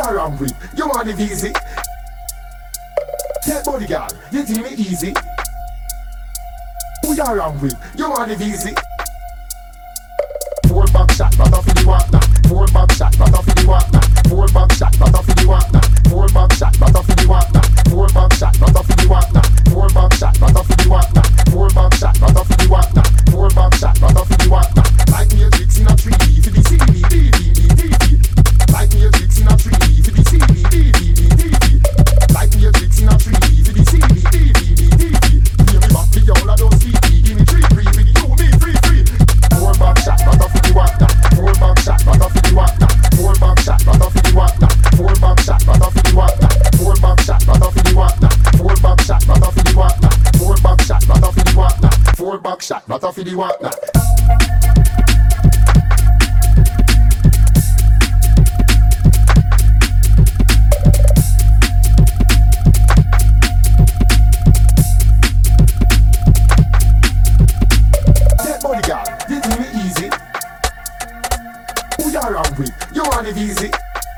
you wrong with? You want it easy? Take body girl, you think me easy? Who you wrong with? You want it easy? Four back shot, but off in the water. Four back shot, but off in the water. Four back shot, but off in the water. Four back shot, but off in the water. Four back shot, but off in the water. Four back shot, but off in the water. Four back shot, but off in the water. Four back shot, but off in the water. Like me a tricks in a tree, for the CBDDDD. Like me a tricks in a tree, for the CBDDDD. Like me a tricks in a tree, for the CBDDDD. Hear me back to all of those CB, give me free with you, me free. Four back shot, but off in the water. Four back shot, but off in the water. Four back shot, but off in the water. Four back shot, but off in the water. Four back shot, but off in the water. Four back shot, but off in the water. Four back shot, but off in the water. Four back shot, but off in the water. You want it easy?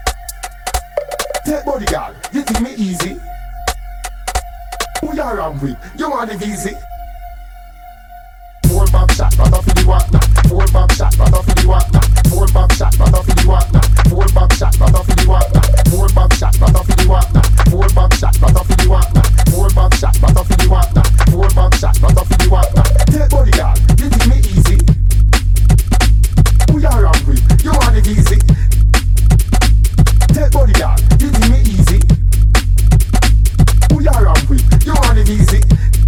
Take body girl, you think me easy? Who you wrong with? You want it easy? Four back shot, but off in the water. Four back shot, but off in the water. Four back shot, but off in the water. Four back shot, but off in the water. Four back shot, but off in the water. Four back shot, but off in the water. Four back shot, but off in the water. Four back shot, but off in the water. Take body girl, you think me easy? Who you wrong with? You want it easy? Take body girl, you think me easy? Who you wrong with? You want it easy?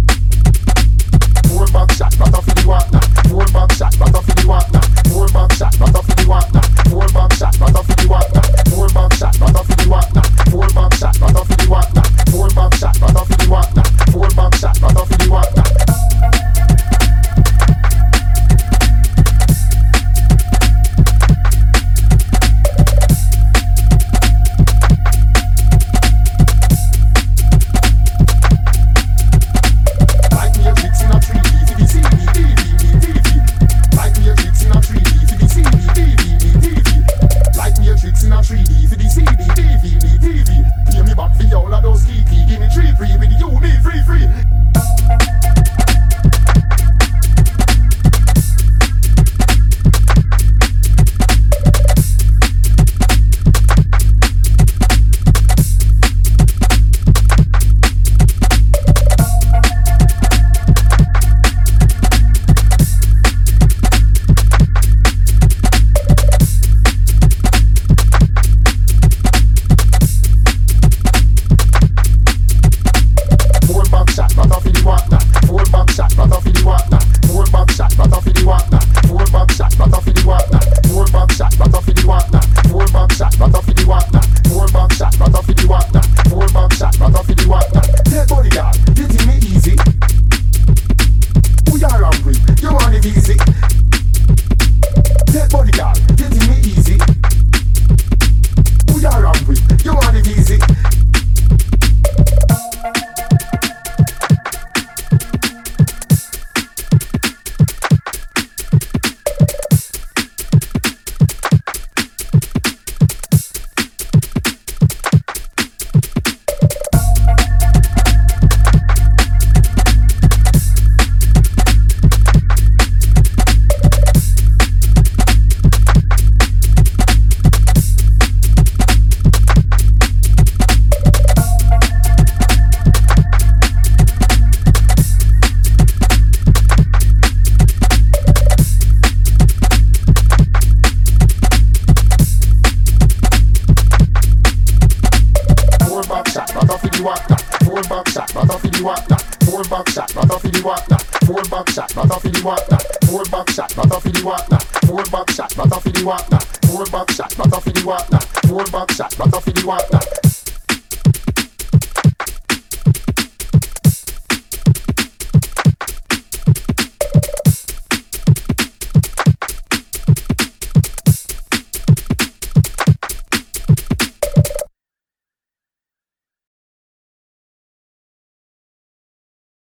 Four back shot, but off in the water. Four back shot, but off in the water. Four back shot, but off in the water. Four back shot, but off in the water. Four back shot, but off in the water. Four back shot, but off in the water. Four back shot, but off in the water. Four back shot, but off in the water. Four back shot, but off in the water. Four back shot, but off in the water. Four back shot, but off in the water.